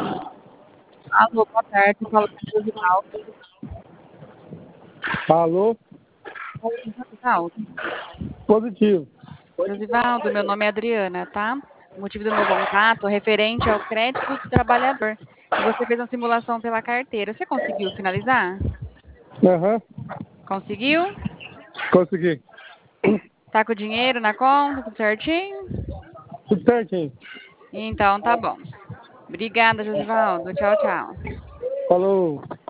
Alô, boa tarde. Fala com o Josivaldo. Alô? Fala com o Josivaldo. Positivo. Josivaldo, meu nome é Adriana, tá? O motivo do meu contato é referente ao crédito do trabalhador. E você fez uma simulação pela carteira. Você conseguiu finalizar? Aham, Conseguiu? consegui. Tá com o dinheiro na conta, tudo certinho? Tudo certinho. Então tá bom. Obrigada, Josivaldo. Tchau, tchau. Falou.